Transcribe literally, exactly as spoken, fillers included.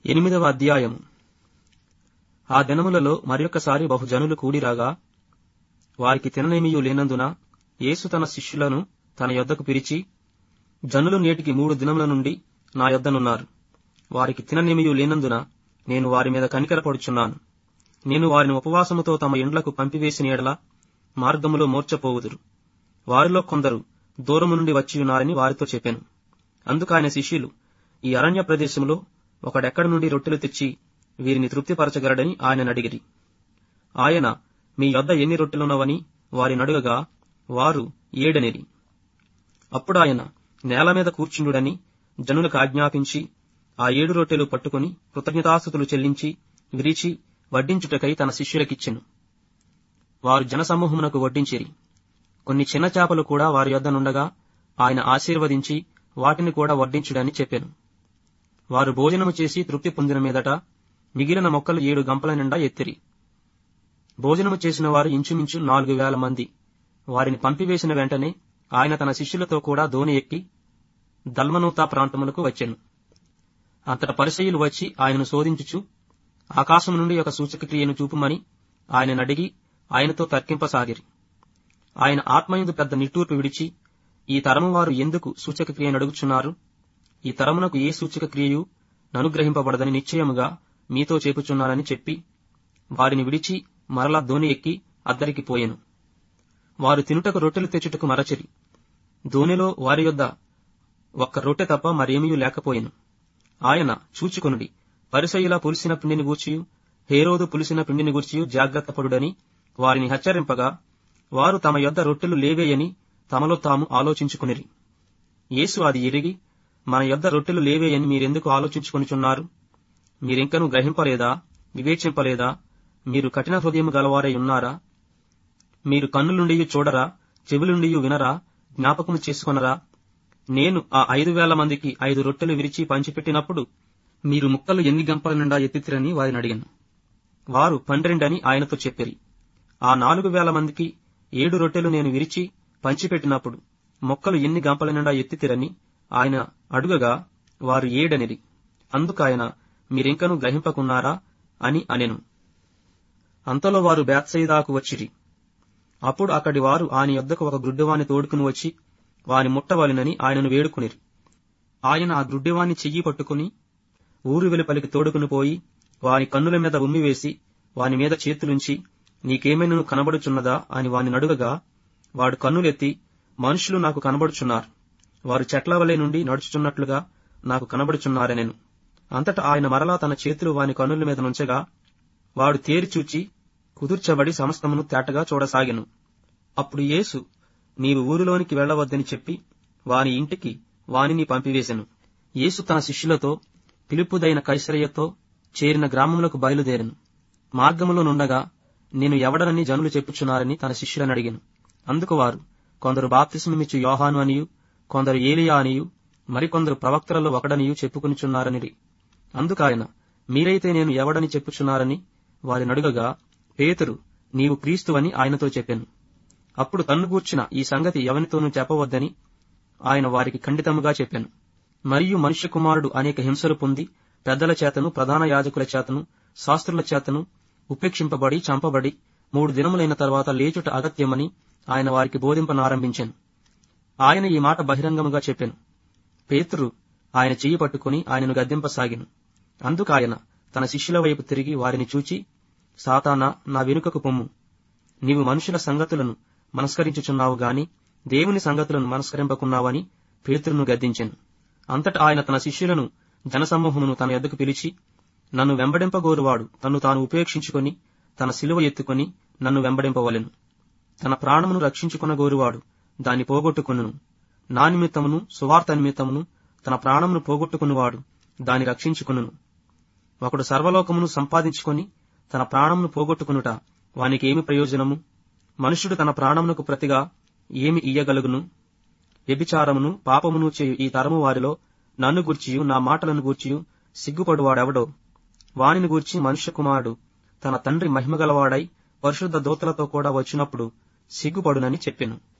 ఎనిమిదవ అధ్యాయము. ఆ దినములలో మరొకసారి బహుజనులు కూడిరాగా వారికి తిననేమియూ లేనందున యేసు తన శిష్యులను తన యొద్దకు పిలిచి, జనులు నేటికి మూడు దినముల నుండి నా యొద్దనున్నారు. వారికి తిననేమియూ లేనందున నేను వారి మీద కనికరపడుచున్నాను. నేను వారిని ఉపవాసముతో తమ ఇండ్లకు పంపివేసిన ఎడల మార్గములో మూర్ఛపోవుదురు. వారిలో కొందరు దూరము నుండి వచ్చియున్నారని వారితో చెప్పాను. అందుకాయన శిష్యులు, ఈ అరణ్య ప్రదేశంలో ఒకడెక్కడి నుండి రొట్టెలు తెచ్చి వీరిని తృప్తిపరచగలడని ఆయన అడిగిరి. ఆయన, మీ యొద్ద ఎన్ని రొట్టెలున్నవని వారిని అడుగగా వారు ఏడనిరి. అప్పుడు ఆయన నేల మీద కూర్చుండుడని జనులకు ఆజ్ఞాపించి ఆ ఏడు రొట్టెలు పట్టుకుని కృతజ్ఞతాస్తుతులు చెల్లించి విరిచి వడ్డించుటకై తన శిష్యులకిచ్చెను. వారు జనసమూహమునకు వడ్డించిరి. కొన్ని చిన్న చేపలు కూడా వారి యొద్ద నుండగా ఆయన ఆశీర్వదించి వాటిని కూడా వడ్డించుడని చెప్పాను. వారు భోజనము చేసి తృప్తి పొందిన మీదట మిగిలిన మొక్కలు ఏడు గంపల నిండా ఎత్తిరి. భోజనము చేసిన వారు ఇంచుమించు నాలుగు వేల మంది. వారిని పంపివేసిన వెంటనే ఆయన తన శిష్యులతో కూడా దోణి ఎక్కి దల్మనూతా ప్రాంతములకు వచ్చెను. అంతట పరిసయ్యులు వచ్చి ఆయనను శోధించుచు ఆకాశం నుండి ఒక సూచక క్రియను చూపుమని ఆయనను అడిగి ఆయనతో తర్కింపసాగిరి. ఆయన ఆత్మయందు పెద్ద నిట్టూర్పు విడిచి, ఈ తరము వారు ఎందుకు సూచక క్రియను అడుగుచున్నారు? ఈ తరమునకు ఏ సూచక క్రియయు ననుగ్రహింపబడదని నిశ్చయముగా మీతో చెప్పుచున్నానని చెప్పి వారిని విడిచి మరలా దోణి ఎక్కి అద్దరికి పోయెను. వారు తినుటకు రొట్టెలు తెచ్చుటకు మరచిరి. దోణిలో వారి యొద్ద ఒక్క రొట్టె తప్ప మరేమీ లేకపోయెను. ఆయన, చూచుకొనుడి, పరిసయ్యుల పులిసిన పిండిని గూర్చియు హేరోదు పులిసిన పిండిని గూర్చియు జాగ్రత్త పడుడని వారిని హెచ్చరింపగా వారు తమ యొద్ద రొట్టెలు లేవేయని తమలో తాము ఆలోచించుకునిరి. యేసు అది ఎరిగి, మన యొద్ద రొట్టెలు లేవేయని మీరెందుకు ఆలోచించుకొనుచున్నారు? మీరింకనూ గ్రహింపలేదా? వివేచింపలేదా? మీరు కఠిన హృదయము గలవారై ఉన్నారా? మీరు కన్నులుండియు చూడరా? చెవులుండియు వినరా? జ్ఞాపకము చేసుకొనరా? నేను ఆ ఐదు వేల మందికి ఐదు రొట్టెలు విరిచి పంచిపెట్టినప్పుడు మీరు ముక్కలు ఎన్ని గంపల నిండా ఎత్తితిరని వారిని అడిగాను. వారు పన్నెండని ఆయనతో చెప్పిరి. ఆ నాలుగు వేల మందికి ఏడు రొట్టెలు నేను విరిచి పంచిపెట్టినప్పుడు మొక్కలు ఎన్ని గంపల నిండా ఎత్తితిరని ఆయన అడుగగా వారు ఏడనిరి. అందుకాయన, మీరింకనూ గ్రహింపకున్నారా అని అనెను. అంతలో వారు బేత్సయిదాకు వచ్చిరి. అప్పుడు అక్కడి వారు ఆయన యొద్దకు ఒక గ్రుడ్డివాణ్ణి తోడుకుని వచ్చి వాని ముట్టవలెనని ఆయనను వేడుకునిరి. ఆయన ఆ గ్రుడ్డివాణ్ణి చెయ్యి పట్టుకుని ఊరు వెలుపలికి తోడుకుని పోయి వాని కన్నుల మీద ఉమ్మివేసి వాని మీద చేతులుంచి, నీకేమైనా కనబడుచున్నదా అని వాని నడుగగా వాడు కన్నులెత్తి, మనుషులు నాకు కనబడుచున్నారు, వారు చెట్ల వలె నుండి నడుచుచున్నట్లుగా నాకు కనబడుచున్నారనెను. అంతటా ఆయన మరలా తన చేతులు వాని కన్నుల మీద నుంచగా వాడు తేరిచూచి కుదుర్చబడి సమస్తమును తేటగా చూడసాగెను. అప్పుడు యేసు, నీవు ఊరిలోనికి వెళ్లవద్దని చెప్పి వాని ఇంటికి వానిని పంపివేశెను. యేసు తన శిష్యులతో ఫిలిప్పుదైన కైసరయ్యతో చేరిన గ్రామములకు బయలుదేరెను. మార్గములో నుండగా, నేను ఎవడనని జనులు చెప్పుచున్నారని తన శిష్యులను అడిగాను. అందుకు వారు, కొందరు బాప్తిస్మమిచ్చు యోహాను అనియు, కొందరు ఏలియా అనియు, మరికొందరు ప్రవక్తలలో ఒకడనియు చెప్పుకొనుచున్నారనిరి. అందుకాయన, మీరైతే నేను ఎవడని చెప్పుచున్నారని వారిని అడుగగా పేతురు, నీవు క్రీస్తువని ఆయనతో చెప్పాను. అప్పుడు తన్ను గూర్చిన ఈ సంగతి ఎవనితోనూ చెప్పవద్దని ఆయన వారికి ఖండితముగా చెప్పాను. మరియు మనుష్య కుమారుడు అనేక హింసలు పొంది పెద్దల చేతను ప్రధాన యాజకుల చేతను శాస్త్రుల చేతను ఉపేక్షింపబడి చంపబడి మూడు దినములైన తర్వాత లేచుట అగత్యమని ఆయన వారికి బోధింపనారంభించాను. ఆయన ఈ మాట బహిరంగముగా చెప్పాను. పేతురు ఆయన చెయ్యి పట్టుకుని ఆయనను గద్దింపసాగెను. అందుకాయన తన శిష్యుల వైపు తిరిగి వారిని చూచి, సాతానా, నా వెనుకకు పొమ్ము, నీవు మనుషుల సంగతులను మనస్కరించుచున్నావు గాని దేవుని సంగతులను మనస్కరింపకున్నావని పేతురును గద్దించెను. అంతటా ఆయన తన శిష్యులను జనసమూహమును తన యొద్దకు పిలిచి, నన్ను వెంబడింపగోరువాడు తన్ను తాను ఉపేక్షించుకొని తన శిలువ ఎత్తుకొని నన్ను వెంబడింపవలెను. తన ప్రాణమును రక్షించుకొనగోరువాడు దాన్ని పోగొట్టుకొనును. నా నిమిత్తమును సువార్త నిమిత్తమును తన ప్రాణమును పోగొట్టుకునివాడు దాన్ని రక్షించుకొనును. ఒకడు సర్వలోకమును సంపాదించుకొని తన ప్రాణమును పోగొట్టుకొనుట వానికి ఏమి ప్రయోజనము? మనుష్యుడు తన ప్రాణమునకు ప్రతిగా ఏమి ఇయ్యగలుగును? వ్యభిచారమును పాపమును చేయు ఈ తరము వారిలో నన్ను గూర్చియు నా మాటలను గూర్చియు సిగ్గుపడువాడెవడో వానిని గూర్చి మనుష్య కుమారుడు తన తండ్రి మహిమగలవాడై పరిశుద్ధ దూతలతో కూడా వచ్చినప్పుడు సిగ్గుపడునని చెప్పెను.